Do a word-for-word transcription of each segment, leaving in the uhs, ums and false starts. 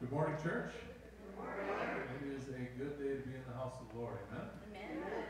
Good morning, church. Good morning. It is a good day to be in the house of the Lord. Amen? Amen.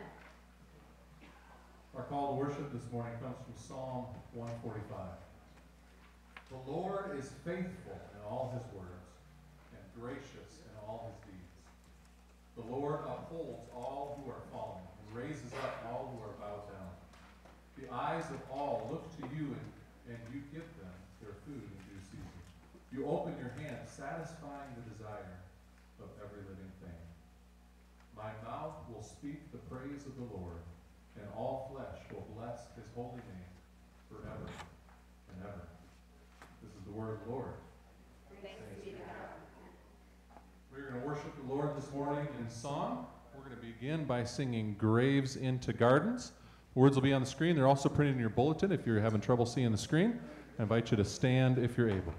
Our call to worship this morning comes from Psalm one forty-five. The Lord is faithful in all his words and gracious in all his deeds. The Lord upholds all who are falling and raises up all who are bowed down. The eyes of all look to you, and, and you give them their food in due season. You open your hand, satisfying the desire of every living thing. My mouth will speak the praise of the Lord, and all flesh will bless his holy name forever and ever. This is the word of the Lord. Thanks be to God. We're going to worship the Lord this morning in song. We're going to begin by singing Graves into Gardens. Words will be on the screen. They're also printed in your bulletin if you're having trouble seeing the screen. I invite you to stand if you're able.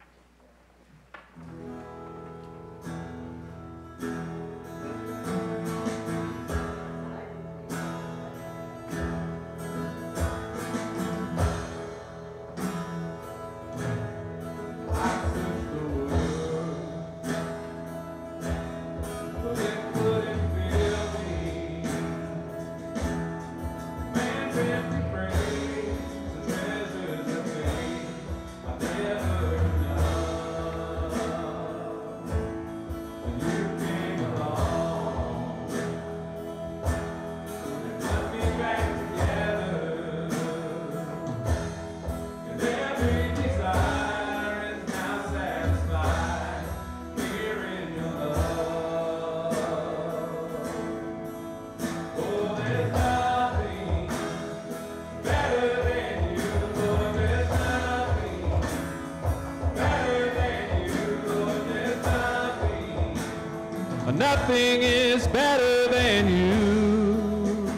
Nothing is better than you.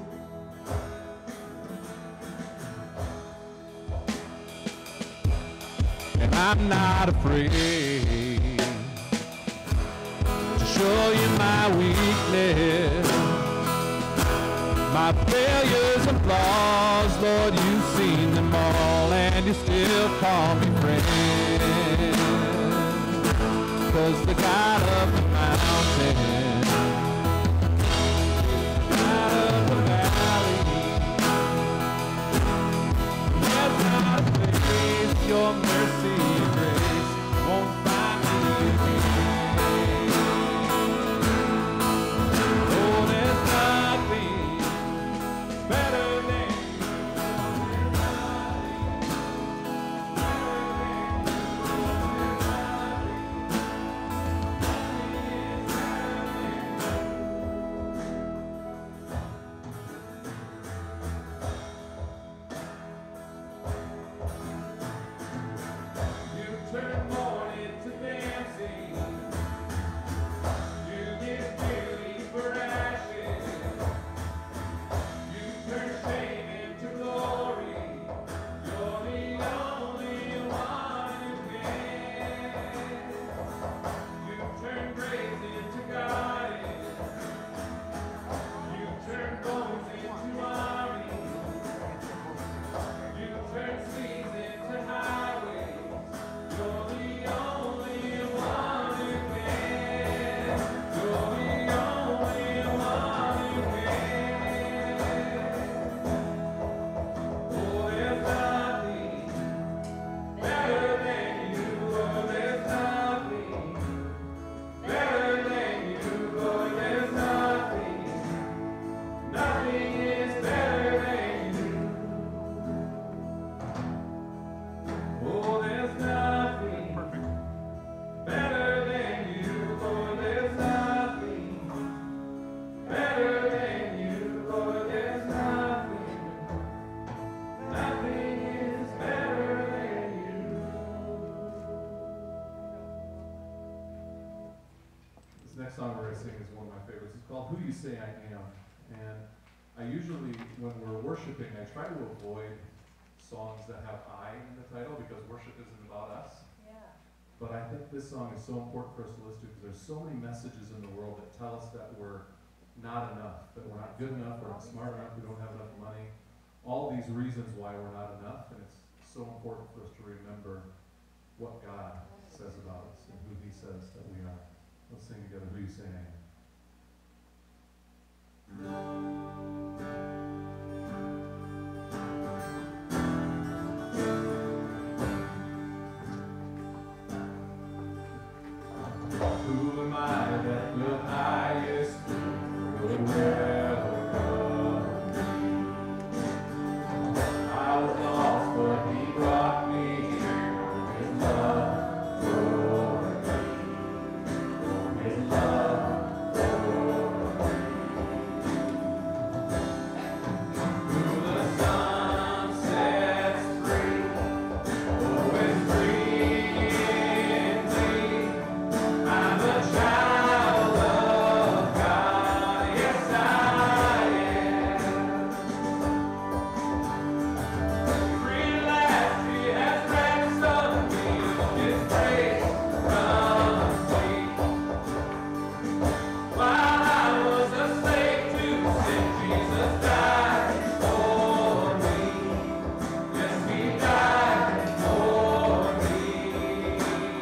And I'm not afraid to show you my weakness, my failures and flaws. Lord, you've seen them all, and you still call me friend. 'Cause the God of the mountain, God of the valley, there's not a place your mercy and grace won't find me again. Oh, there's nothing better than Who You Say I Am. And I usually, when we're worshiping, I try to avoid songs that have I in the title because worship isn't about us. Yeah. But I think this song is so important for us to listen to because there's so many messages in the world that tell us that we're not enough, that we're not good enough, we're not smart enough, we don't have enough money. All these reasons why we're not enough, and it's so important for us to remember what God says about us and who he says that we are. Let's sing together. Who you say I am. Who am I that the highest will never come? I was lost, but he brought me here. His love for me. His love for me. Who the sun sets free, oh, is free indeed. I'm a child of God, yes I am. Free at last, he has ransomed me, his grace runs deep. While I was a slave to sin, Jesus died for me. Yes, he died for me.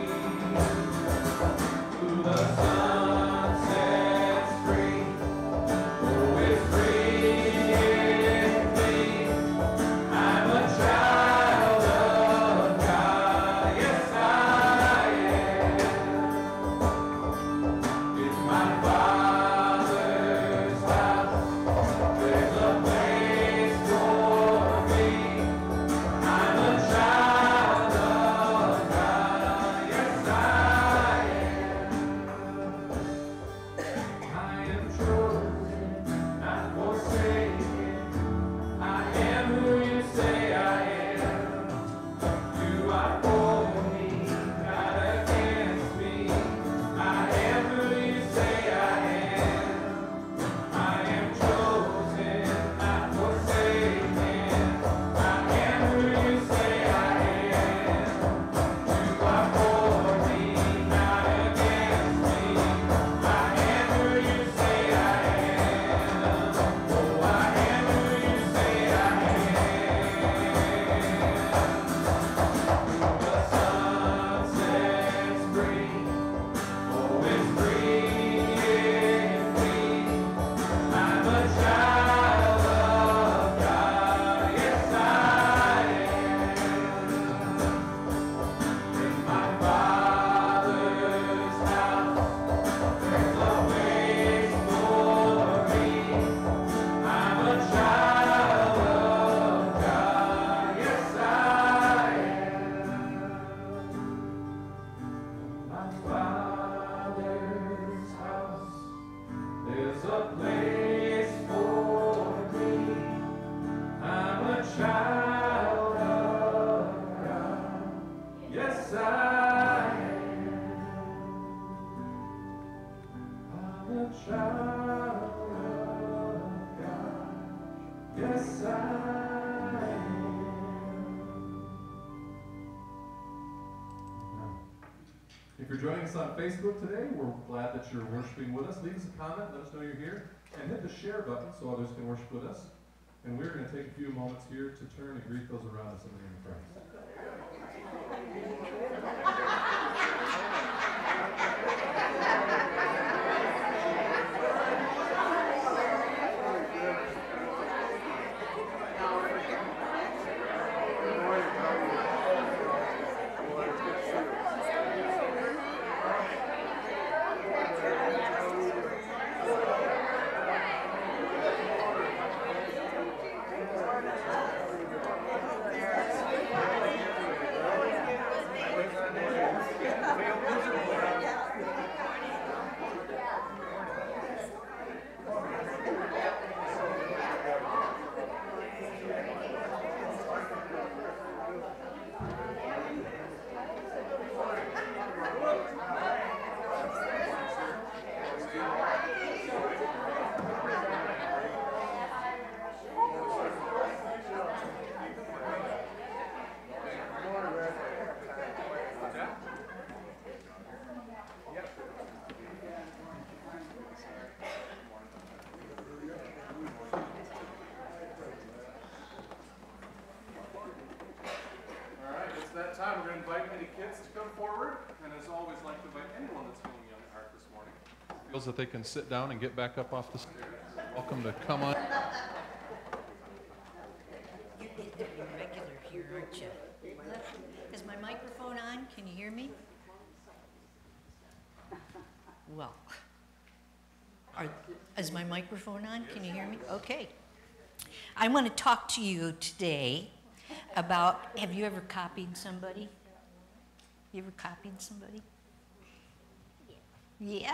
Who the sun sets free, oh, is free indeed. I'm a child of God, yes I am. In my Father's house, there's a place for me. I'm a child of God, yes I am. I am chosen, not forsaken. I am who you say I am. You are for me, not against me. I am who you say I am. I am chosen, not forsaken. I am who you say I am. You are for me, not against me. I am who you say I am. Oh, I am who you say I am. The sun sets free, oh, it's free indeed. I'm a child of God, yes I am. In my Father's house, there's a place for me. I'm a child of God, yes I am. My Father's house, there's a place for me. I'm a child of God, yes I am. I'm a child of God, yes I am. If you're joining us on Facebook today, we're glad that you're worshiping with us. Leave us a comment, let us know you're here, and hit the share button so others can worship with us. And we're going to take a few moments here to turn and greet those around us in the name of Christ. invite any kids to come forward, and as always, like to invite anyone that's feeling young at heart this morning. Feels that they can sit down and get back up off the stairs. Welcome to come on. You're regular here, aren't you? Is my microphone on? Can you hear me? Well, are, is my microphone on? Can you hear me? Okay. I want to talk to you today about, have you ever copied somebody? You ever copied somebody? Yeah?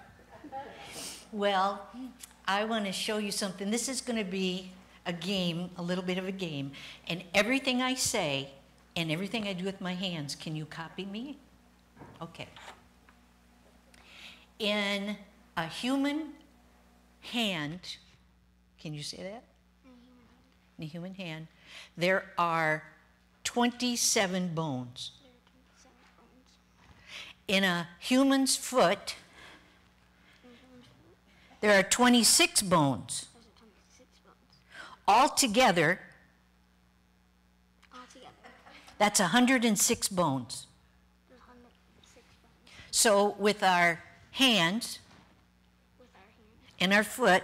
Well, I want to show you something. This is going to be a game, a little bit of a game. And everything I say and everything I do with my hands, can you copy me? Okay. In a human hand, can you say that? In a human hand, there are twenty-seven bones. In a human's foot, there are twenty-six bones. Altogether, that's one hundred six bones. So with our hands and our foot,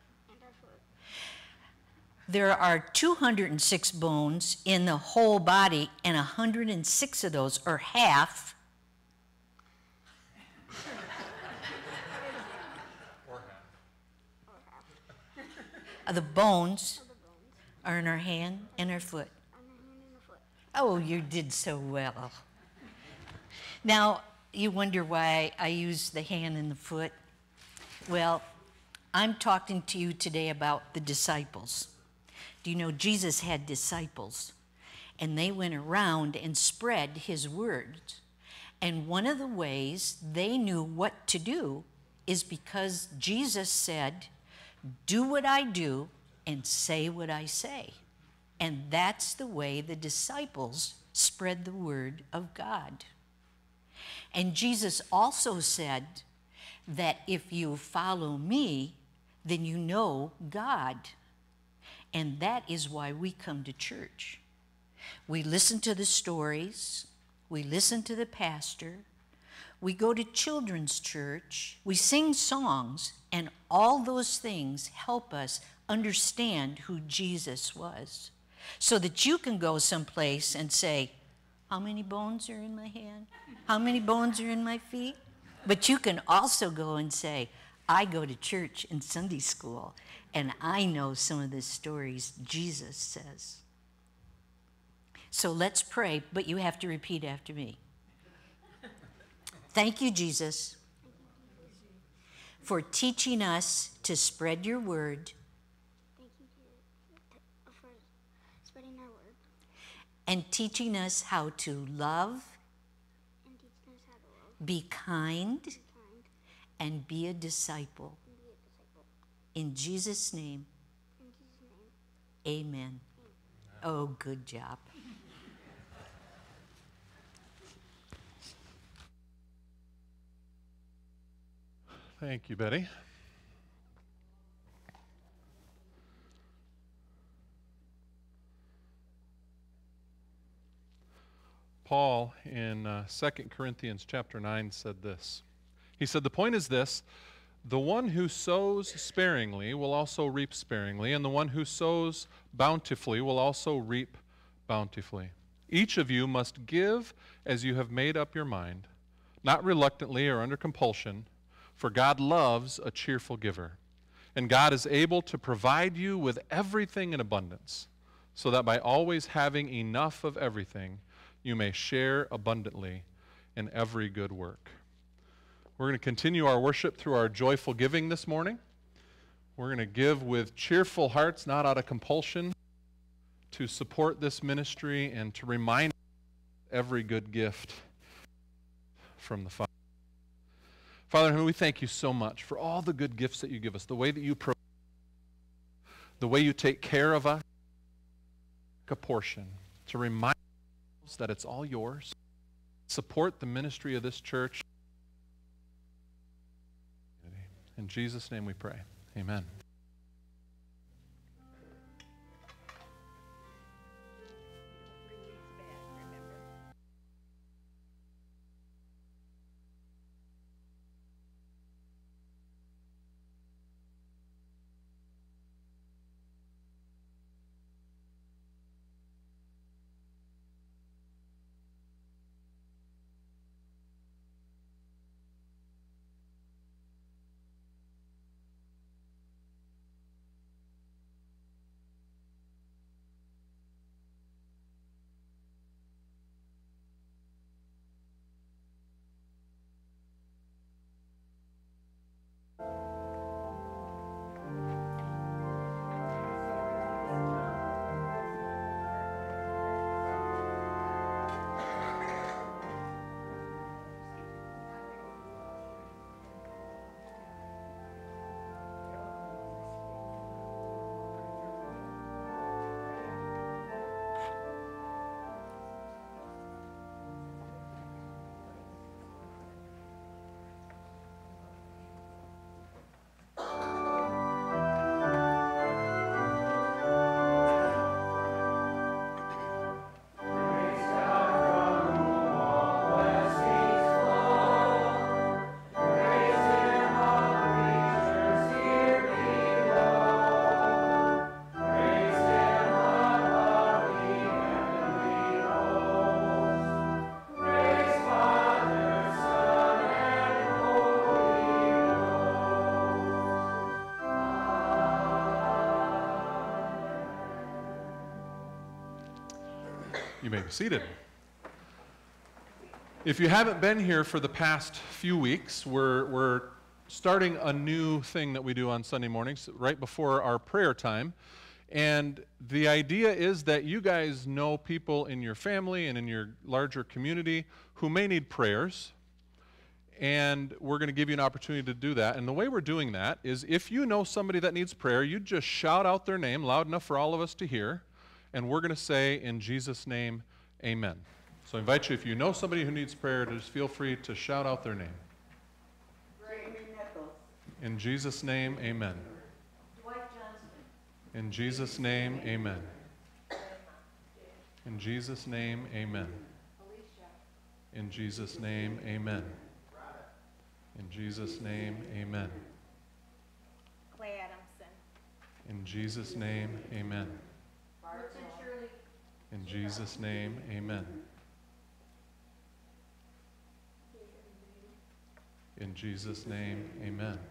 there are two hundred six bones in the whole body, and one hundred six of those, or half, of the bones are in our hand and our foot. Oh, you did so well. Now, you wonder why I use the hand and the foot. Well, I'm talking to you today about the disciples. Do you know Jesus had disciples? And they went around and spread his words. And one of the ways they knew what to do is because Jesus said, do what I do and say what I say. And that's the way the disciples spread the word of God. And Jesus also said that if you follow me, then you know God. And that is why we come to church. We listen to the stories, we listen to the pastor, we go to children's church, we sing songs, and all those things help us understand who Jesus was. So that you can go someplace and say, how many bones are in my hand? How many bones are in my feet? But you can also go and say, I go to church and Sunday school, and I know some of the stories Jesus says. So let's pray, but you have to repeat after me. Thank you, Jesus, for teaching us to spread your word. Thank you for spreading our word. And teaching us how to love, And teaching us how to love, be kind, be kind, and be a disciple. and be a disciple. In Jesus' name, In Jesus' name, amen. Oh, good job. Thank you, Betty. Paul in uh, Second Corinthians chapter nine said this. He said, the point is this, the one who sows sparingly will also reap sparingly, and the one who sows bountifully will also reap bountifully. Each of you must give as you have made up your mind, not reluctantly or under compulsion, for God loves a cheerful giver. And God is able to provide you with everything in abundance, so that by always having enough of everything, you may share abundantly in every good work. We're going to continue our worship through our joyful giving this morning. We're going to give with cheerful hearts, not out of compulsion, to support this ministry and to remind every good gift from the Father. Father, we thank you so much for all the good gifts that you give us, the way that you provide, the way you take care of us, a portion, to remind us that it's all yours. Support the ministry of this church. In Jesus' name we pray. Amen. You may be seated. If you haven't been here for the past few weeks, we're, we're starting a new thing that we do on Sunday mornings right before our prayer time. And the idea is that you guys know people in your family and in your larger community who may need prayers. And we're going to give you an opportunity to do that. And the way we're doing that is if you know somebody that needs prayer, you just shout out their name loud enough for all of us to hear. And we're going to say, in Jesus' name, amen. So I invite you, if you know somebody who needs prayer, to just feel free to shout out their name. In Jesus' name, amen. In Jesus' name, amen. In Jesus' name, amen. In Jesus' name, amen. In Jesus' name, amen. Clay Adamson. In Jesus' name, amen. In Jesus' name, amen. In Jesus' name, amen.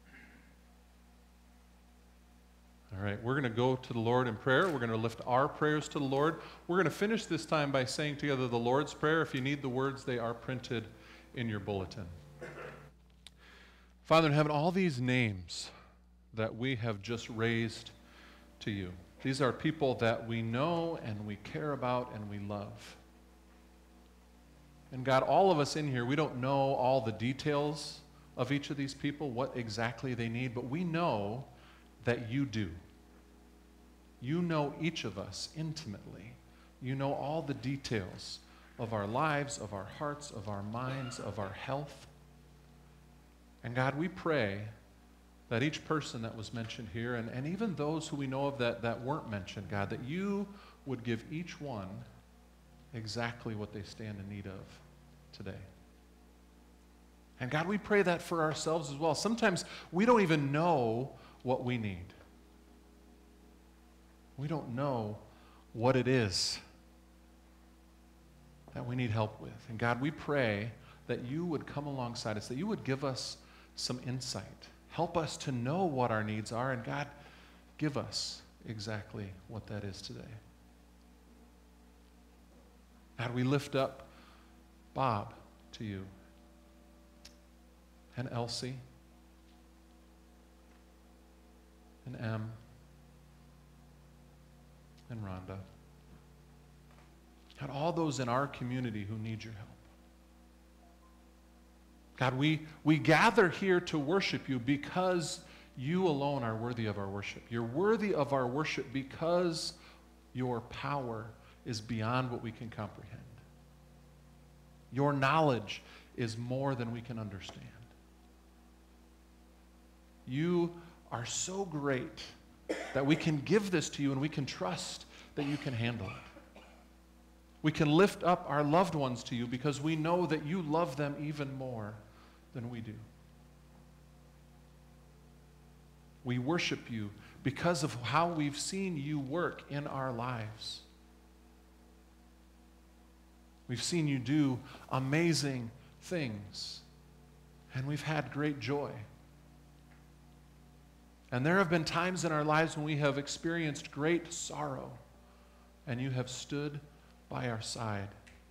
All right, we're going to go to the Lord in prayer. We're going to lift our prayers to the Lord. We're going to finish this time by saying together the Lord's Prayer. If you need the words, they are printed in your bulletin. Father in heaven, all these names that we have just raised to you, these are people that we know and we care about and we love. And God, all of us in here, we don't know all the details of each of these people, what exactly they need, but we know that you do. You know each of us intimately. You know all the details of our lives, of our hearts, of our minds, of our health. And God, we pray that each person that was mentioned here, and, and even those who we know of that, that weren't mentioned, God, that you would give each one exactly what they stand in need of today. And God, we pray that for ourselves as well. Sometimes we don't even know what we need. We don't know what it is that we need help with. And God, we pray that you would come alongside us, that you would give us some insight. Help us to know what our needs are, and God, give us exactly what that is today. God, we lift up Bob to you, and Elsie, and Em, and Rhonda. God, all those in our community who need your help. God, we, we gather here to worship you because you alone are worthy of our worship. You're worthy of our worship because your power is beyond what we can comprehend. Your knowledge is more than we can understand. You are so great that we can give this to you and we can trust that you can handle it. We can lift up our loved ones to you because we know that you love them even more than we do. We worship you because of how we've seen you work in our lives. We've seen you do amazing things, and we've had great joy. And there have been times in our lives when we have experienced great sorrow, and you have stood by our side.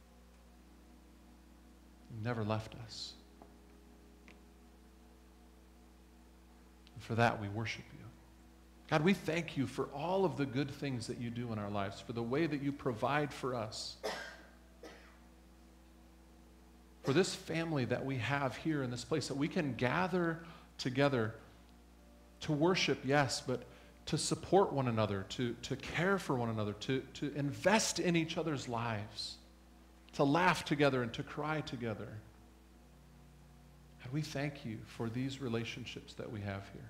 You never left us. And for that, we worship you. God, we thank you for all of the good things that you do in our lives, for the way that you provide for us, for this family that we have here in this place, that we can gather together to worship, yes, but to support one another, to, to care for one another, to, to invest in each other's lives, to laugh together and to cry together. And we thank you for these relationships that we have here.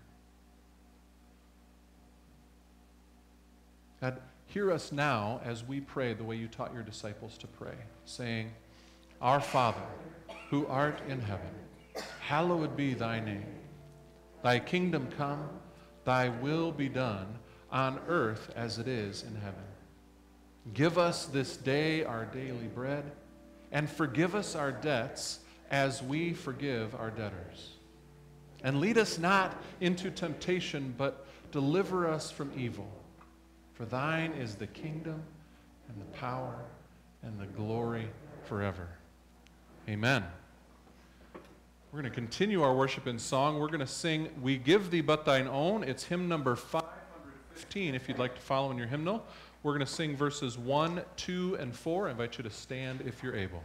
God, hear us now as we pray the way you taught your disciples to pray, saying, Our Father, who art in heaven, hallowed be thy name. Thy kingdom come, thy will be done on earth as it is in heaven. Give us this day our daily bread, and forgive us our debts as we forgive our debtors. And lead us not into temptation, but deliver us from evil. For thine is the kingdom and the power and the glory forever. Amen. We're going to continue our worship in song. We're going to sing We Give Thee But Thine Own. It's hymn number five fifteen if you'd like to follow in your hymnal. We're going to sing verses one, two, and four. I invite you to stand if you're able.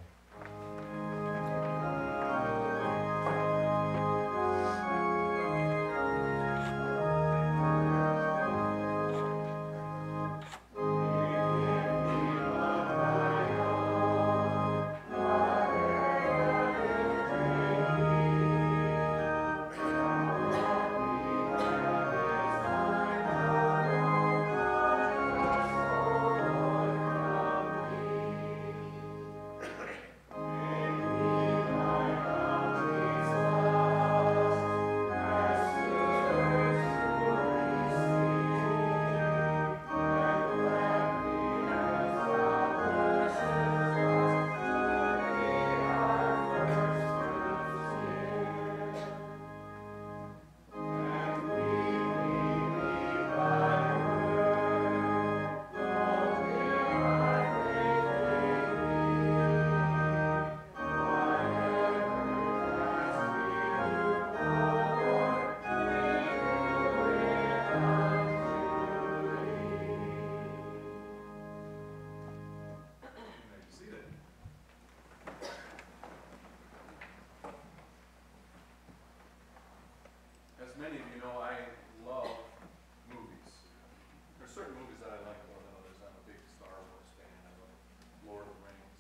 Many of you know I love movies. There are certain movies that I like more than others. I'm a big Star Wars fan. I love Lord of the Rings.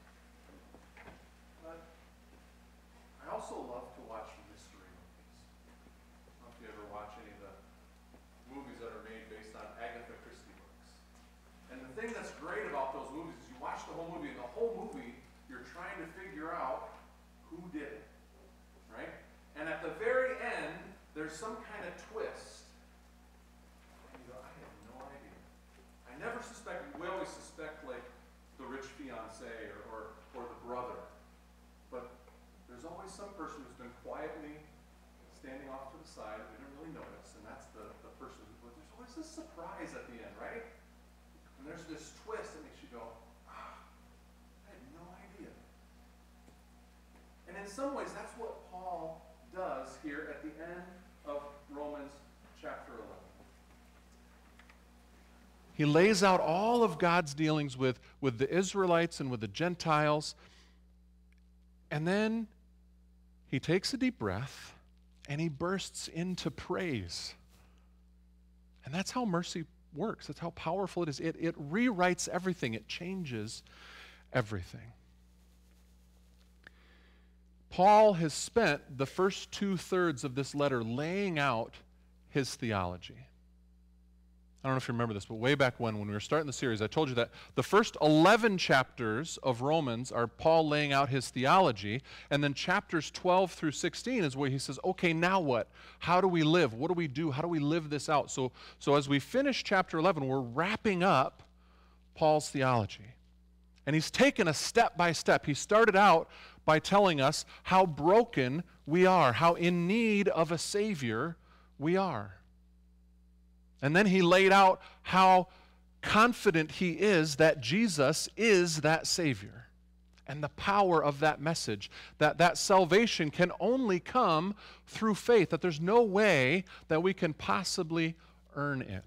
But I also love to watch mystery movies. I don't know if you ever watch any of the movies that are made based on Agatha Christie books. And the thing that's great about those movies is you watch the whole movie, and the whole movie you're trying to figure out who did it, right? And at the very end, there's some kind of twist. And you go, I have no idea. I never suspect, we always suspect like the rich fiance or, or, or the brother. But there's always some person who's been quietly standing off to the side, we didn't really notice, and that's the, the person who, there's always this surprise at the end, right? And there's this twist that makes you go, ah, I had no idea. And in some ways, that's what Paul does here at the end of Romans chapter eleven. He lays out all of God's dealings with, with the Israelites and with the Gentiles, and then he takes a deep breath and he bursts into praise. And that's how mercy works. That's how powerful it is. It, it rewrites everything. It changes everything. Paul has spent the first two-thirds of this letter laying out his theology. I don't know if you remember this, but way back when, when we were starting the series, I told you that the first eleven chapters of Romans are Paul laying out his theology, and then chapters twelve through sixteen is where he says, okay, now what? How do we live? What do we do? How do we live this out? So, so as we finish chapter eleven, we're wrapping up Paul's theology. And he's taken a step by step. He started out by telling us how broken we are, how in need of a Savior we are. And then he laid out how confident he is that Jesus is that Savior, and the power of that message, that that salvation can only come through faith, that there's no way that we can possibly earn it.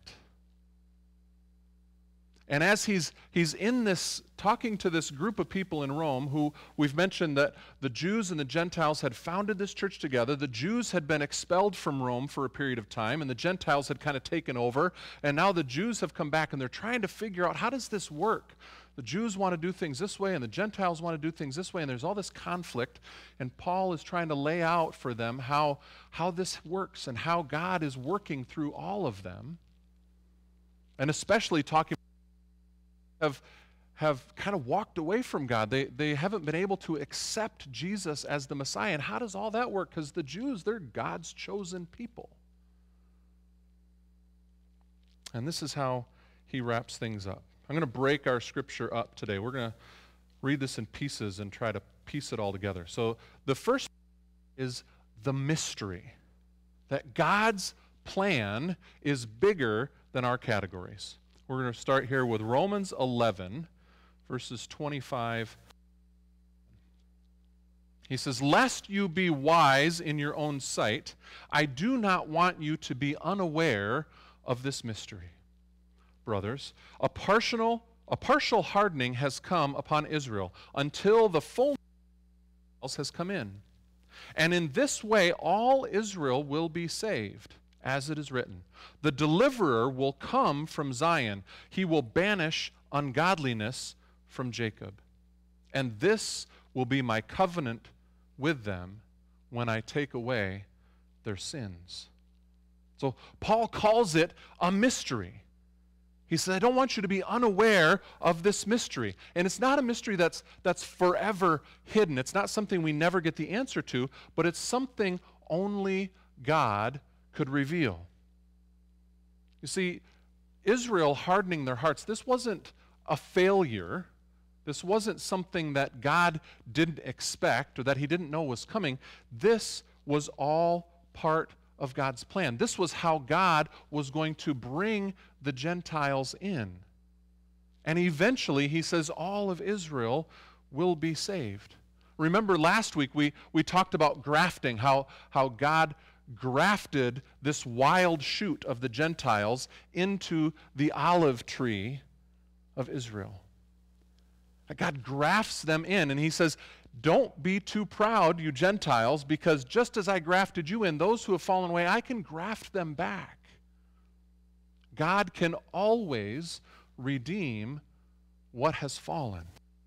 And as he's, he's in this, talking to this group of people in Rome, who we've mentioned that the Jews and the Gentiles had founded this church together. The Jews had been expelled from Rome for a period of time, and the Gentiles had kind of taken over. And now the Jews have come back, and they're trying to figure out, how does this work? The Jews want to do things this way, and the Gentiles want to do things this way, and there's all this conflict. And Paul is trying to lay out for them how, how this works and how God is working through all of them. And especially talking have have kind of walked away from God. They, they haven't been able to accept Jesus as the Messiah. And how does all that work? Because the Jews, they're God's chosen people. And this is how he wraps things up. I'm going to break our scripture up today. We're going to read this in pieces and try to piece it all together. So the first is the mystery, that God's plan is bigger than our categories. We're going to start here with Romans eleven, verses twenty-five. He says, "Lest you be wise in your own sight, I do not want you to be unaware of this mystery. Brothers, a partial, a partial hardening has come upon Israel until the fullness has come in. And in this way all Israel will be saved, as it is written, the deliverer will come from Zion. He will banish ungodliness from Jacob. And this will be my covenant with them when I take away their sins." So Paul calls it a mystery. He says, I don't want you to be unaware of this mystery. And it's not a mystery that's, that's forever hidden. It's not something we never get the answer to, but it's something only God could reveal. You see, Israel hardening their hearts, this wasn't a failure. This wasn't something that God didn't expect or that he didn't know was coming. This was all part of God's plan. This was how God was going to bring the Gentiles in. And eventually, he says, all of Israel will be saved. Remember last week we, we talked about grafting, how, how God grafted this wild shoot of the Gentiles into the olive tree of Israel. God grafts them in, and he says, don't be too proud, you Gentiles, because just as I grafted you in, those who have fallen away, I can graft them back. God can always redeem what has fallen.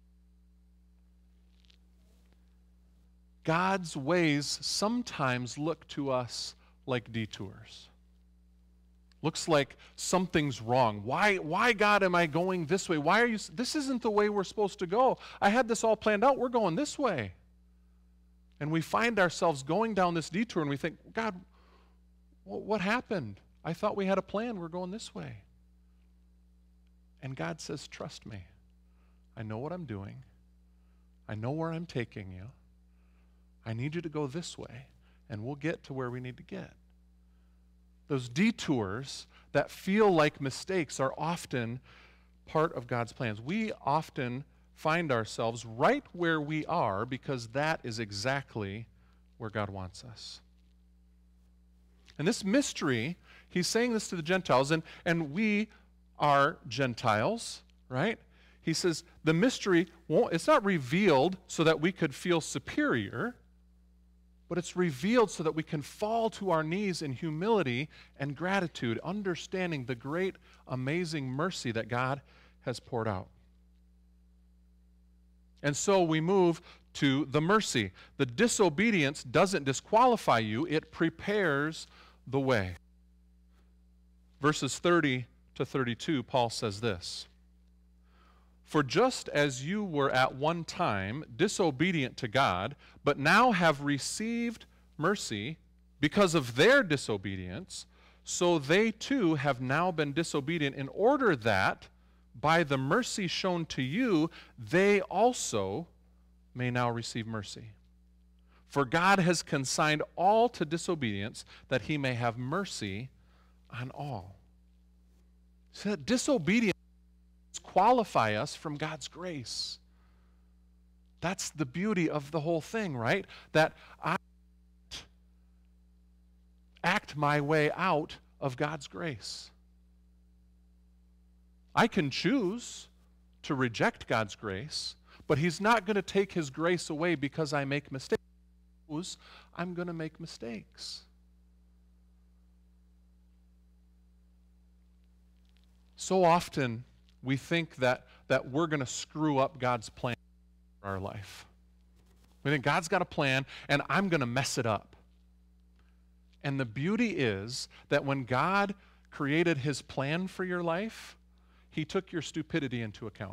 God's ways sometimes look to us like detours. Looks like something's wrong. Why, why, God, am I going this way? Why are you, this isn't the way we're supposed to go. I had this all planned out. We're going this way. And we find ourselves going down this detour and we think, God, what happened? I thought we had a plan. We're going this way. And God says, trust me. I know what I'm doing. I know where I'm taking you. I need you to go this way, and we'll get to where we need to get. Those detours that feel like mistakes are often part of God's plans. We often find ourselves right where we are because that is exactly where God wants us. And this mystery, he's saying this to the Gentiles, and, and we are Gentiles, right? He says the mystery, won't, it's not revealed so that we could feel superior, but it's revealed so that we can fall to our knees in humility and gratitude, understanding the great, amazing mercy that God has poured out. And so we move to the mercy. The disobedience doesn't disqualify you, it prepares the way. Verses thirty to thirty-two, Paul says this, "For just as you were at one time disobedient to God, but now have received mercy because of their disobedience, so they too have now been disobedient in order that by the mercy shown to you, they also may now receive mercy. For God has consigned all to disobedience that he may have mercy on all." So that disobedience qualify us from God's grace. That's the beauty of the whole thing, right? That I act my way out of God's grace. I can choose to reject God's grace, but he's not going to take his grace away because I make mistakes. I'm going to make mistakes. So often, we think that, that we're going to screw up God's plan for our life. We think God's got a plan, and I'm going to mess it up. And the beauty is that when God created his plan for your life, he took your stupidity into account.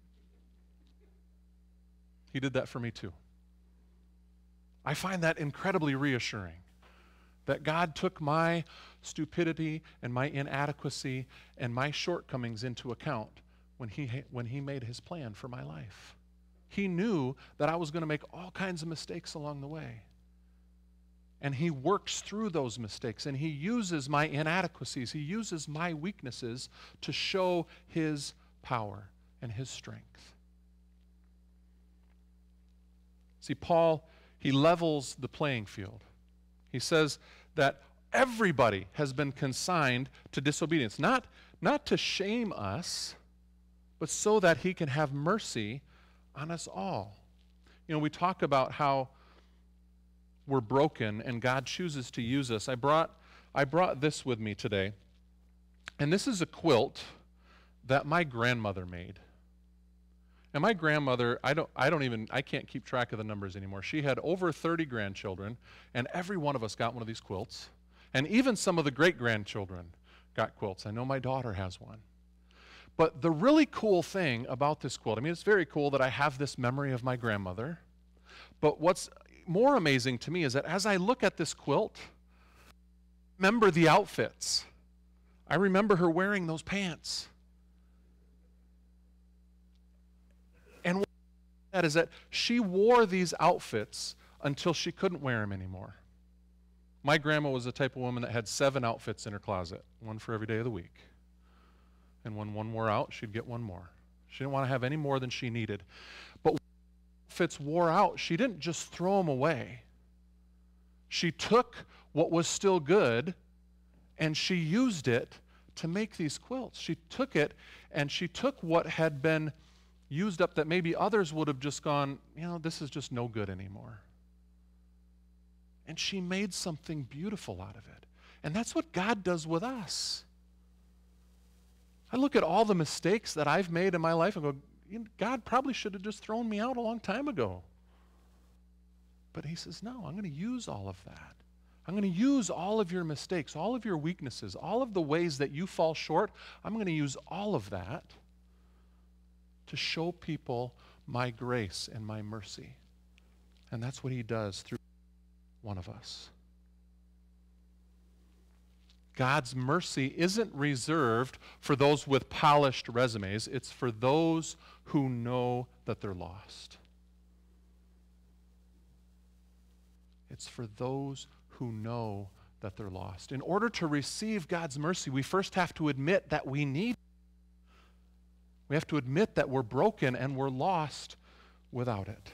He did that for me too. I find that incredibly reassuring, that God took my stupidity and my inadequacy and my shortcomings into account when he, when he made his plan for my life. He knew that I was going to make all kinds of mistakes along the way. And he works through those mistakes, and he uses my inadequacies, he uses my weaknesses to show his power and his strength. See, Paul, he levels the playing field. He says that everybody has been consigned to disobedience, not, not to shame us, but so that he can have mercy on us all. You know, we talk about how we're broken and God chooses to use us. I brought, I brought this with me today, and this is a quilt that my grandmother made. And my grandmother, I don't, I don't even, I can't keep track of the numbers anymore. She had over thirty grandchildren, and every one of us got one of these quilts. And even some of the great-grandchildren got quilts. I know my daughter has one. But the really cool thing about this quilt, I mean, it's very cool that I have this memory of my grandmother. But what's more amazing to me is that as I look at this quilt, remember the outfits. I remember her wearing those pants. And what that is that she wore these outfits until she couldn't wear them anymore. My grandma was the type of woman that had seven outfits in her closet, one for every day of the week. And when one wore out, she'd get one more. She didn't want to have any more than she needed. But when outfits wore out, she didn't just throw them away. She took what was still good and she used it to make these quilts. She took it and she took what had been used up that maybe others would have just gone, you know, this is just no good anymore. And she made something beautiful out of it. And that's what God does with us. I look at all the mistakes that I've made in my life and go, you know, God probably should have just thrown me out a long time ago. But he says, no, I'm going to use all of that. I'm going to use all of your mistakes, all of your weaknesses, all of the ways that you fall short. I'm going to use all of that to show people my grace and my mercy. And that's what he does through one of us. God's mercy isn't reserved for those with polished resumes. It's for those who know that they're lost. It's for those who know that they're lost. In order to receive God's mercy, we first have to admit that we need it. We have to admit that we're broken and we're lost without it.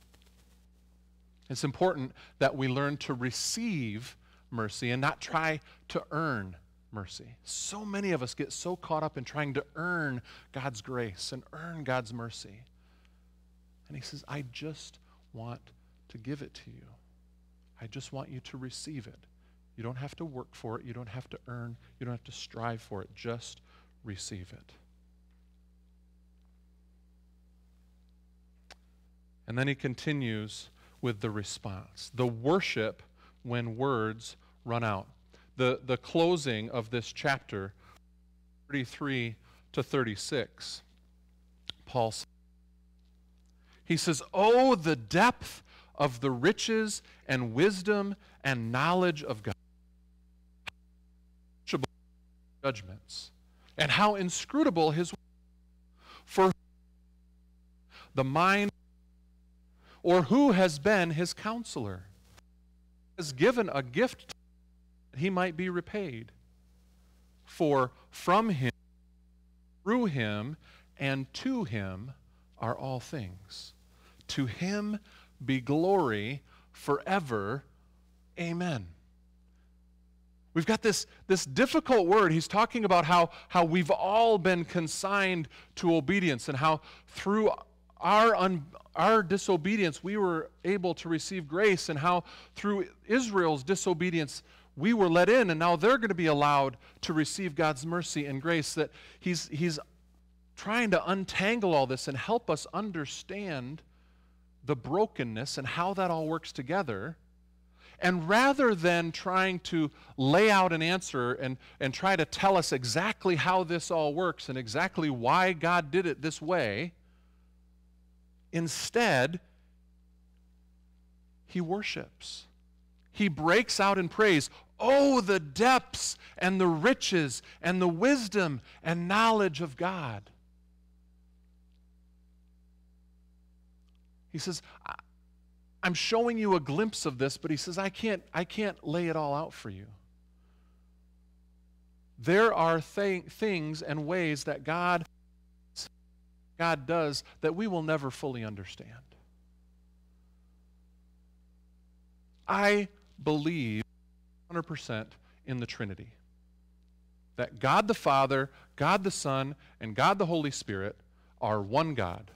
It's important that we learn to receive mercy and not try to earn mercy. So many of us get so caught up in trying to earn God's grace and earn God's mercy. And he says, I just want to give it to you. I just want you to receive it. You don't have to work for it. You don't have to earn. You don't have to strive for it. Just receive it. And then he continues with the response, the worship when words run out. The, the closing of this chapter, thirty-three to thirty-six, Paul says, he says, oh, the depth of the riches and wisdom and knowledge of God, judgments, and how inscrutable his for the mind, or who has been his counselor, has given a gift that he might be repaid. For from him, through him, and to him are all things. To him be glory forever. Amen. We've got this, this difficult word. He's talking about how, how we've all been consigned to obedience and how through our, un, our disobedience we were able to receive grace, and how through Israel's disobedience we were let in, and now they're going to be allowed to receive God's mercy and grace. That he's, he's trying to untangle all this and help us understand the brokenness and how that all works together. And rather than trying to lay out an answer and, and try to tell us exactly how this all works and exactly why God did it this way, instead, he worships. He breaks out in praise. Oh, the depths and the riches and the wisdom and knowledge of God. He says, I'm showing you a glimpse of this, but he says, I can't, I can't lay it all out for you. There are th- things and ways that God, God does that we will never fully understand. I believe one hundred percent in the Trinity. That God the Father, God the Son, and God the Holy Spirit are one God.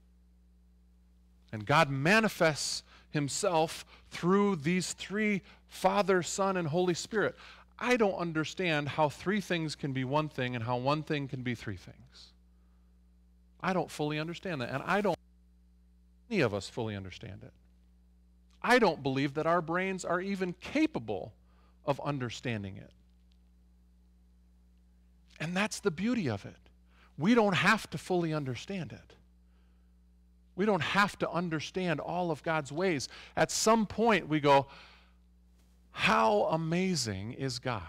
And God manifests himself through these three, Father, Son, and Holy Spirit. I don't understand how three things can be one thing and how one thing can be three things. I don't fully understand that, and I don't, any of us fully understand it. I don't believe that our brains are even capable of understanding it. And that's the beauty of it. We don't have to fully understand it. We don't have to understand all of God's ways. At some point we go, how amazing is God?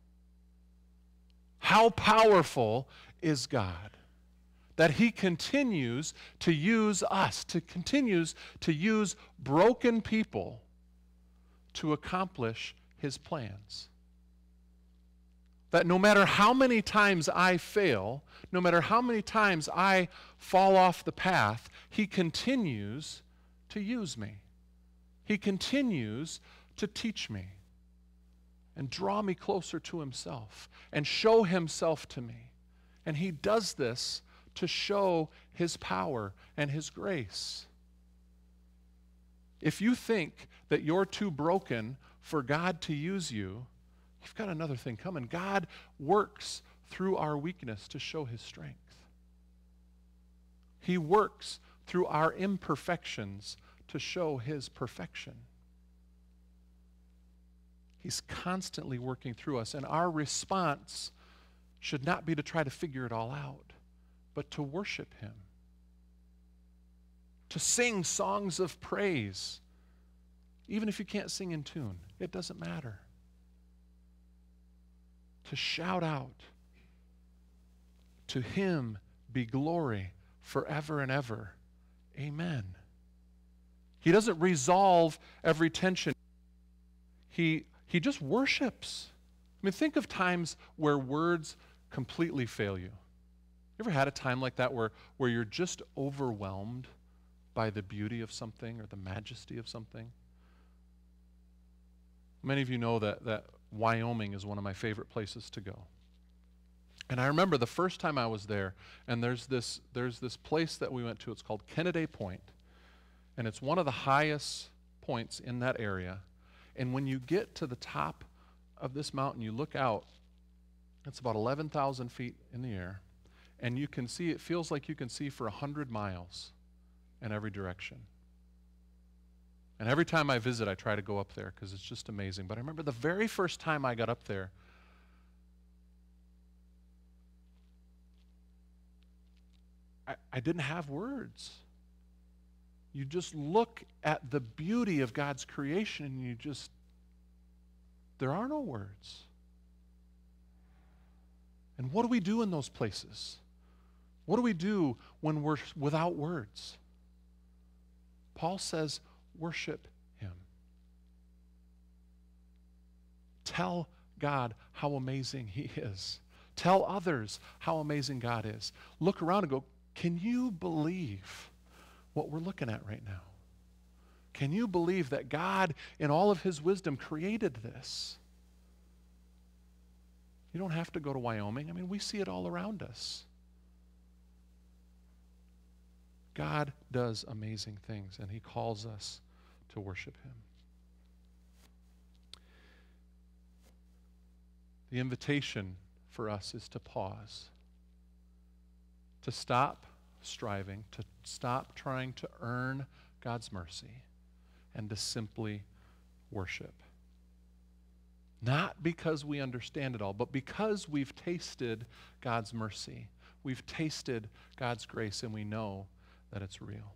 How powerful is God? That he continues to use us, to continues to use broken people to accomplish his plans. That no matter how many times I fail, no matter how many times I fall off the path, he continues to use me. He continues to teach me and draw me closer to himself and show himself to me. And he does this to show his power and his grace. If you think that you're too broken for God to use you, you've got another thing coming. God works through our weakness to show his strength. He works through our imperfections to show his perfection. He's constantly working through us, and our response should not be to try to figure it all out, but to worship him, to sing songs of praise. Even if you can't sing in tune, it doesn't matter. To shout out, to him be glory forever and ever. Amen. He doesn't resolve every tension. He, he just worships. I mean, think of times where words completely fail you. You ever had a time like that where, where you're just overwhelmed by the beauty of something or the majesty of something? Many of you know that, that Wyoming is one of my favorite places to go. And I remember the first time I was there, and there's this, there's this place that we went to. It's called Kennedy Point, and it's one of the highest points in that area. And when you get to the top of this mountain, you look out, it's about eleven thousand feet in the air, and you can see, it feels like you can see for one hundred miles in every direction. And every time I visit, I try to go up there because it's just amazing. But I remember the very first time I got up there, I, I didn't have words. You just look at the beauty of God's creation and you just, there are no words. And what do we do in those places? What do we do when we're without words? Paul says, worship him. Tell God how amazing he is. Tell others how amazing God is. Look around and go, can you believe what we're looking at right now? Can you believe that God, in all of his wisdom, created this? You don't have to go to Wyoming. I mean, we see it all around us. God does amazing things, and he calls us to worship him. The invitation for us is to pause, to stop striving, to stop trying to earn God's mercy, and to simply worship. Not because we understand it all, but because we've tasted God's mercy. We've tasted God's grace, and we know that it's real.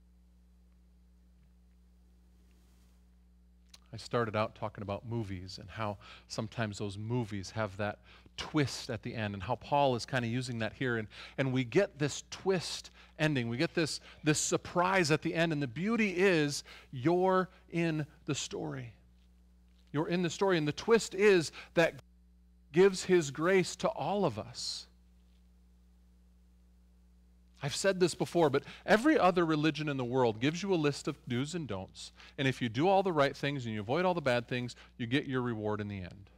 I started out talking about movies and how sometimes those movies have that twist at the end, and how Paul is kind of using that here. And, and we get this twist ending. We get this, this surprise at the end, and the beauty is you're in the story. You're in the story, and the twist is that God gives his grace to all of us. I've said this before, but every other religion in the world gives you a list of do's and don'ts. And if you do all the right things and you avoid all the bad things, you get your reward in the end.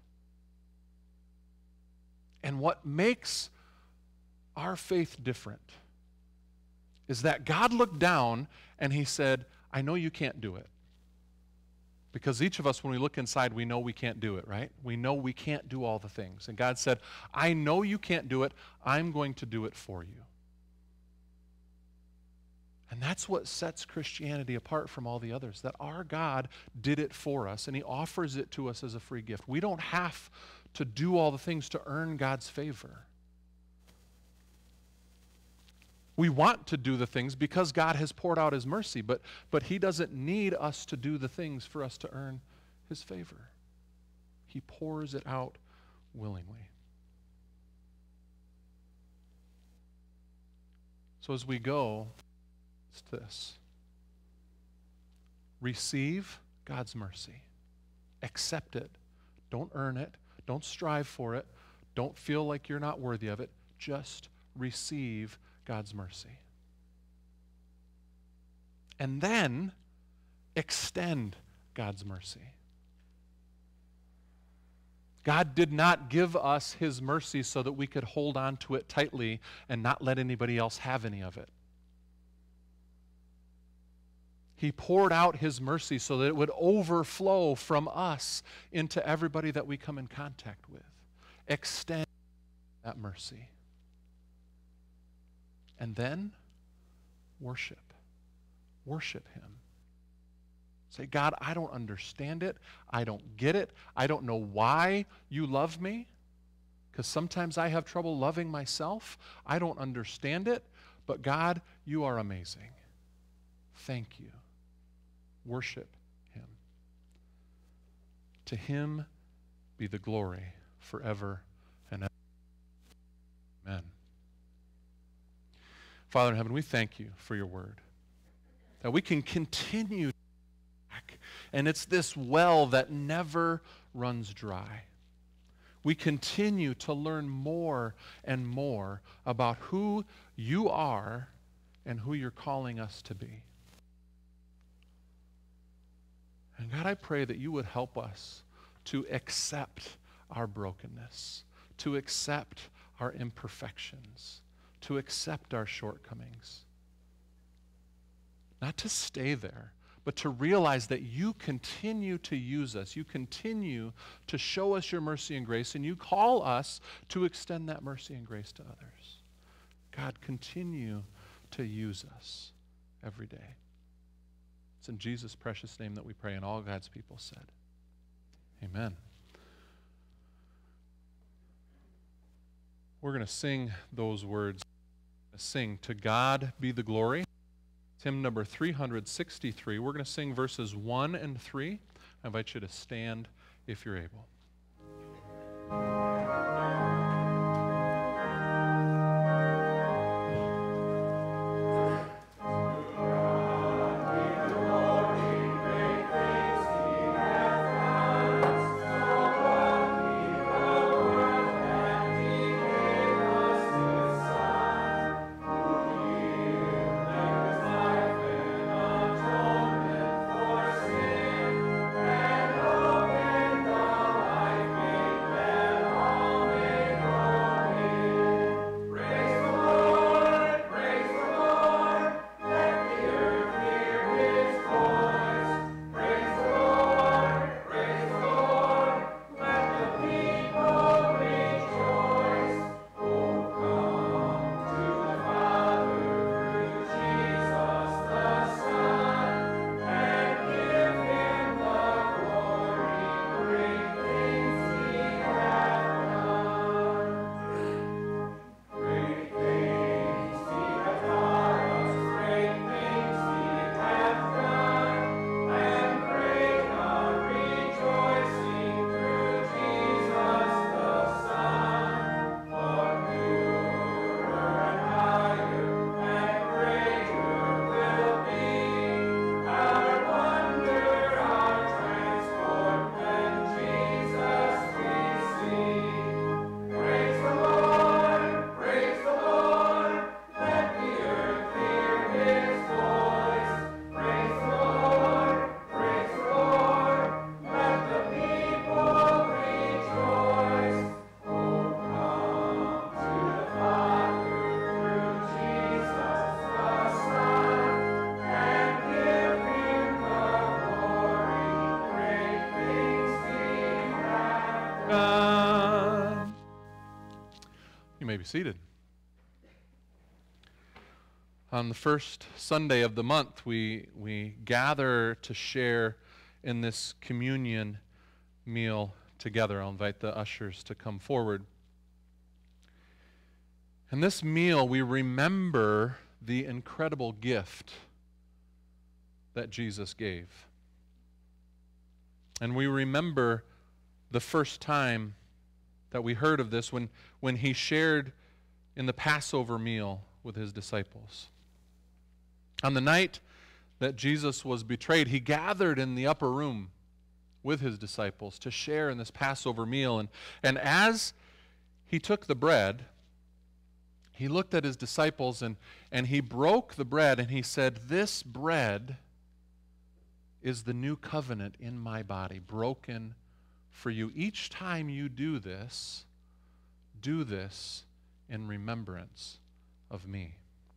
And what makes our faith different is that God looked down and he said, I know you can't do it. Because each of us, when we look inside, we know we can't do it, right? We know we can't do all the things. And God said, I know you can't do it. I'm going to do it for you. And that's what sets Christianity apart from all the others, that our God did it for us, and he offers it to us as a free gift. We don't have to do all the things to earn God's favor. We want to do the things because God has poured out his mercy, but, but he doesn't need us to do the things for us to earn his favor. He pours it out willingly. So as we go, it's this. Receive God's mercy. Accept it. Don't earn it. Don't strive for it. Don't feel like you're not worthy of it. Just receive God's mercy. And then extend God's mercy. God did not give us his mercy so that we could hold on to it tightly and not let anybody else have any of it. He poured out his mercy so that it would overflow from us into everybody that we come in contact with. Extend that mercy. And then worship. Worship him. Say, God, I don't understand it. I don't get it. I don't know why you love me. Because sometimes I have trouble loving myself. I don't understand it. But God, you are amazing. Thank you. Worship him. To him be the glory forever and ever. Amen. Father in heaven, we thank you for your word. That we can continue back, and it's this well that never runs dry. We continue to learn more and more about who you are and who you're calling us to be. And God, I pray that you would help us to accept our brokenness, to accept our imperfections, to accept our shortcomings. Not to stay there, but to realize that you continue to use us. You continue to show us your mercy and grace, and you call us to extend that mercy and grace to others. God, continue to use us every day. It's in Jesus' precious name that we pray, and all God's people said, amen. We're going to sing those words. Sing, "To God be the glory." It's hymn number three hundred sixty-three. We're going to sing verses one and three. I invite you to stand if you're able. may be seated. On the first Sunday of the month, we, we gather to share in this communion meal together. I'll invite the ushers to come forward. In this meal, we remember the incredible gift that Jesus gave. And we remember the first time that we heard of this when, when he shared in the Passover meal with his disciples. On the night that Jesus was betrayed, he gathered in the upper room with his disciples to share in this Passover meal. And, and as he took the bread, he looked at his disciples and, and he broke the bread and he said, "This bread is the new covenant in my body, broken for you. Each time you do this, do this in remembrance of me."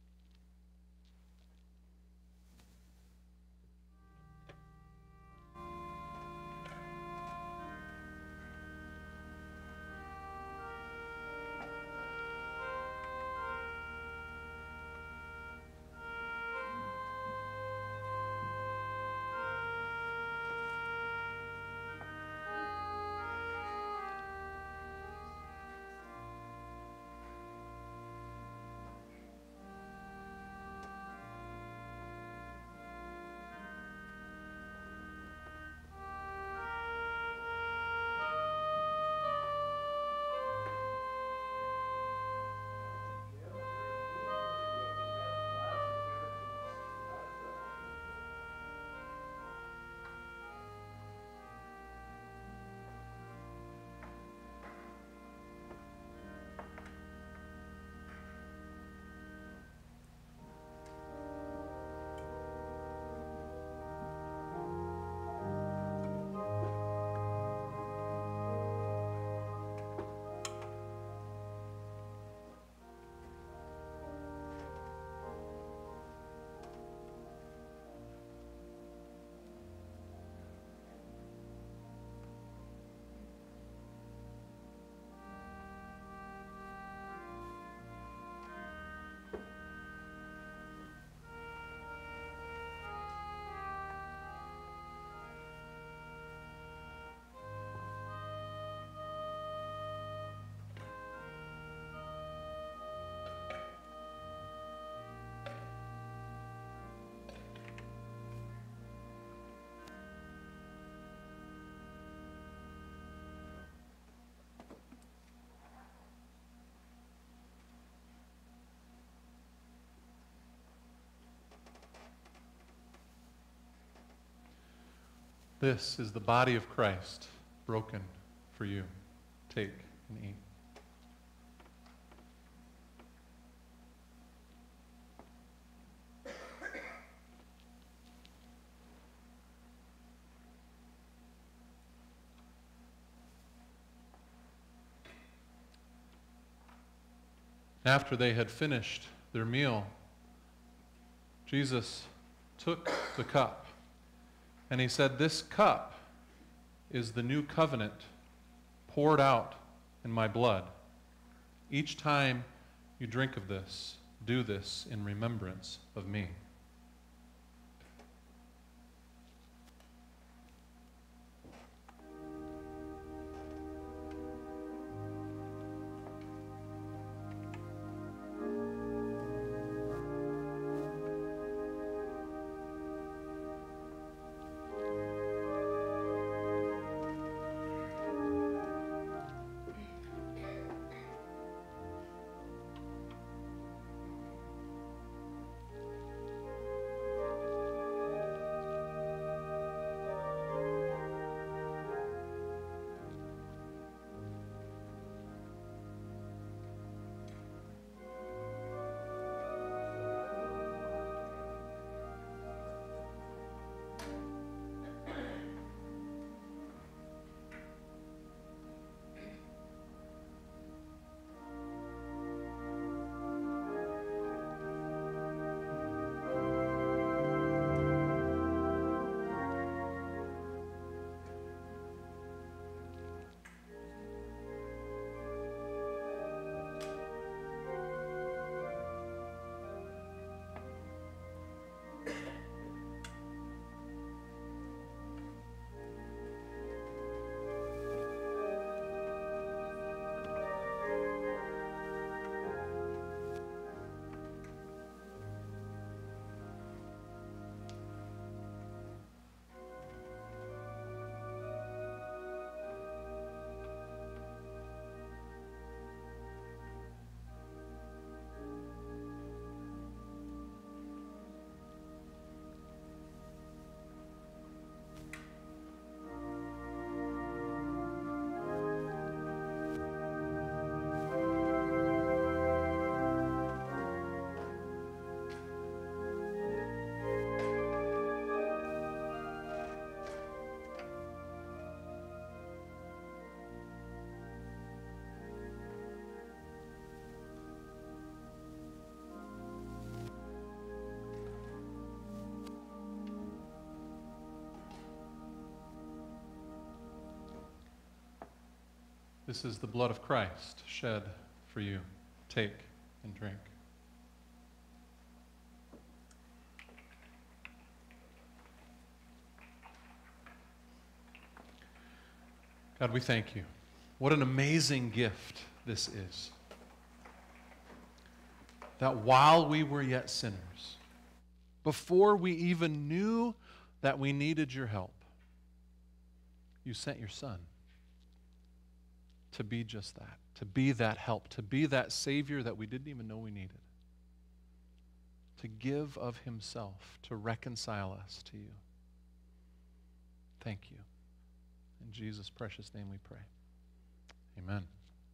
This is the body of Christ, broken for you. Take and eat. After they had finished their meal, Jesus took the cup and he said, "This cup is the new covenant poured out in my blood. Each time you drink of this, do this in remembrance of me." This is the blood of Christ shed for you. Take and drink. God, we thank you. What an amazing gift this is. That while we were yet sinners, before we even knew that we needed your help, you sent your Son to be just that, to be that help, to be that Savior that we didn't even know we needed, to give of himself, to reconcile us to you. Thank you. In Jesus' precious name we pray. Amen.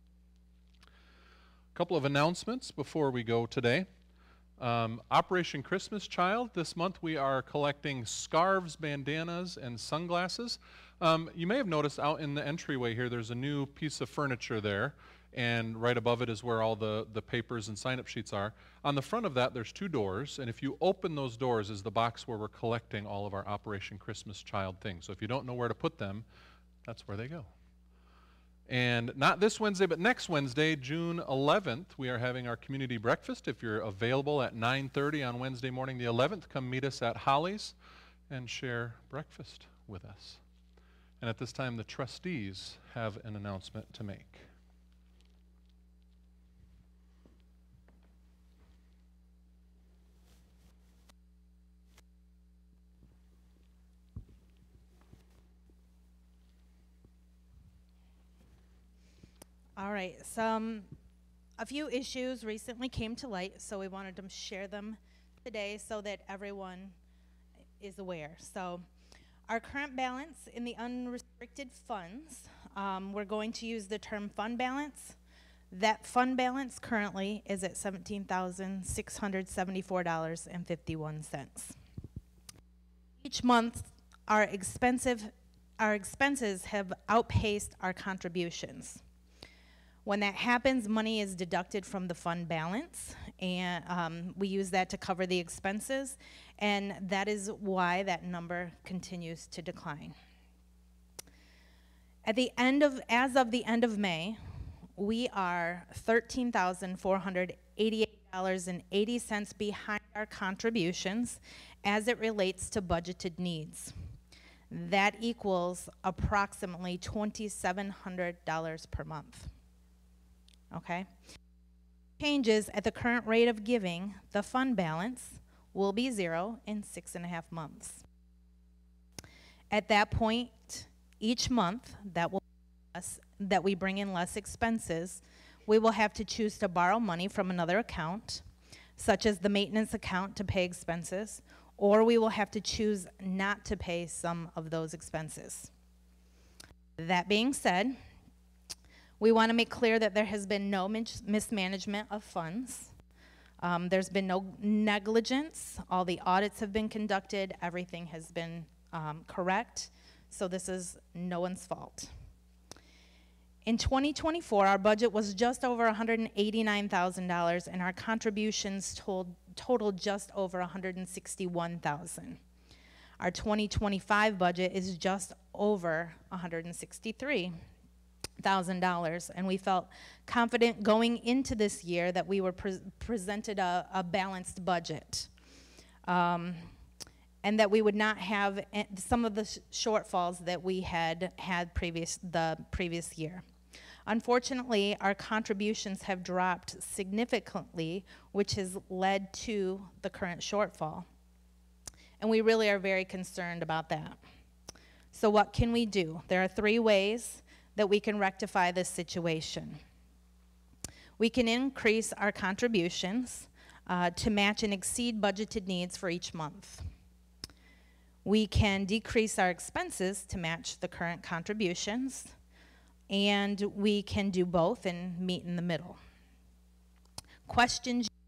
A couple of announcements before we go today. Um, Operation Christmas Child. This month we are collecting scarves, bandanas, and sunglasses. Um, you may have noticed out in the entryway here there's a new piece of furniture there, and right above it is where all the, the papers and sign-up sheets are. On the front of that there's two doors, and if you open those doors is the box where we're collecting all of our Operation Christmas Child things. So if you don't know where to put them, that's where they go. And not this Wednesday, but next Wednesday, June eleventh, we are having our community breakfast. If you're available at nine thirty on Wednesday morning the eleventh, come meet us at Holly's and share breakfast with us. And at this time, the trustees have an announcement to make. All right, some, a few issues recently came to light, so we wanted to share them today so that everyone is aware. So our current balance in the unrestricted funds, um, we're going to use the term fund balance. That fund balance currently is at seventeen thousand six hundred seventy-four dollars and fifty-one cents. Each month, our expensive, our expenses have outpaced our contributions. When that happens, money is deducted from the fund balance, and um, we use that to cover the expenses, and that is why that number continues to decline. At the end of, as of the end of May, we are thirteen thousand four hundred eighty-eight dollars and eighty cents behind our contributions as it relates to budgeted needs. That equals approximately two thousand seven hundred dollars per month. Okay? Changes at the current rate of giving, the fund balance will be zero in six and a half months. At that point, each month that will less, that we bring in less expenses, we will have to choose to borrow money from another account, such as the maintenance account, to pay expenses, or we will have to choose not to pay some of those expenses. That being said, we want to make clear that there has been no mis mismanagement of funds. Um, there's been no negligence. All the audits have been conducted. Everything has been um, correct. So this is no one's fault. In twenty twenty-four, our budget was just over one hundred eighty-nine thousand dollars, and our contributions totaled, totaled just over one hundred sixty-one thousand dollars. Our twenty twenty-five budget is just over one hundred sixty-three thousand dollars, and we felt confident going into this year that we were pre presented a, a balanced budget, um, and that we would not have some of the sh shortfalls that we had had previous the previous year. Unfortunately, our contributions have dropped significantly, which has led to the current shortfall, and we really are very concerned about that. So what can we do? There are three ways that we can rectify this situation. We can increase our contributions uh, to match and exceed budgeted needs for each month. We can decrease our expenses to match the current contributions, and we can do both and meet in the middle. Questions?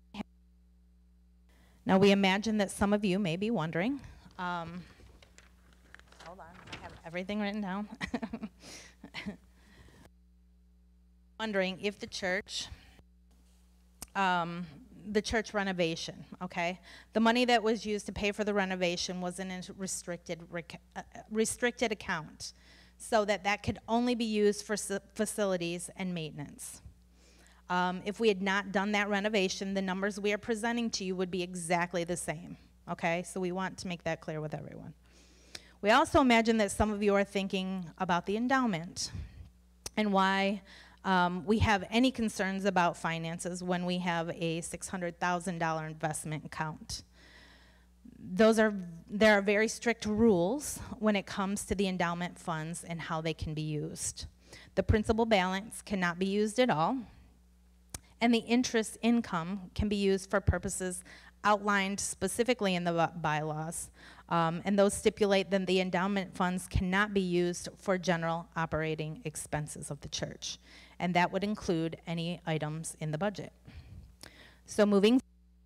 Now, we imagine that some of you may be wondering, um, hold on, I have everything written down. Wondering if the church, um, the church renovation, okay? The money that was used to pay for the renovation was in a restricted, rec uh, restricted account. so that that could only be used for s- facilities and maintenance. Um, if we had not done that renovation, the numbers we are presenting to you would be exactly the same, okay? So we want to make that clear with everyone. We also imagine that some of you are thinking about the endowment and why um, we have any concerns about finances when we have a six hundred thousand dollar investment account. Those are, there are very strict rules when it comes to the endowment funds and how they can be used. The principal balance cannot be used at all, and the interest income can be used for purposes outlined specifically in the by- bylaws, um, and those stipulate that the endowment funds cannot be used for general operating expenses of the church, and that would include any items in the budget. So moving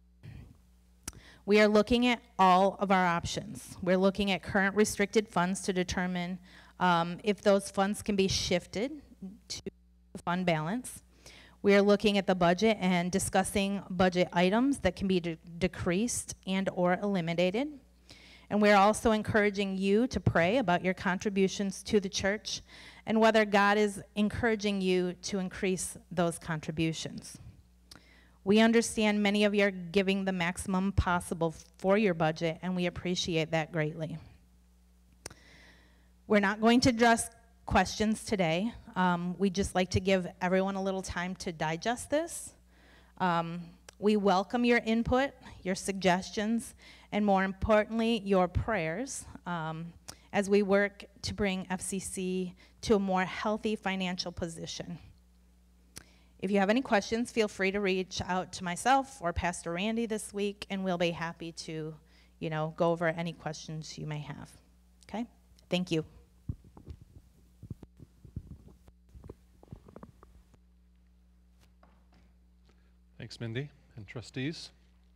we are looking at all of our options. We're looking at current restricted funds to determine um, if those funds can be shifted to fund balance. We are looking at the budget and discussing budget items that can be de- decreased and or eliminated. And we're also encouraging you to pray about your contributions to the church and whether God is encouraging you to increase those contributions. We understand many of you are giving the maximum possible for your budget, and we appreciate that greatly. We're not going to address questions today. Um, we just like to give everyone a little time to digest this. Um, we welcome your input, your suggestions, and more importantly, your prayers um, as we work to bring F C C to a more healthy financial position. If you have any questions, feel free to reach out to myself or Pastor Randy this week, and we'll be happy to, you know, go over any questions you may have. Okay? Thank you. Thanks, Mindy and trustees.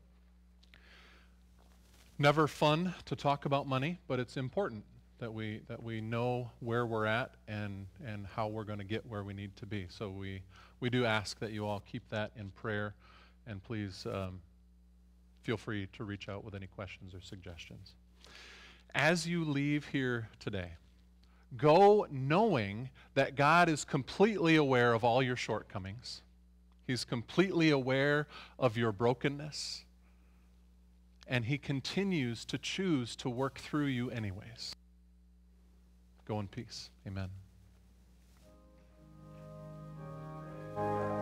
Never fun to talk about money, but it's important that we that we know where we're at and and how we're going to get where we need to be. So we we do ask that you all keep that in prayer, and please um, feel free to reach out with any questions or suggestions. As you leave here today, go knowing that God is completely aware of all your shortcomings. He's completely aware of your brokenness, and he continues to choose to work through you anyways. Go in peace. Amen.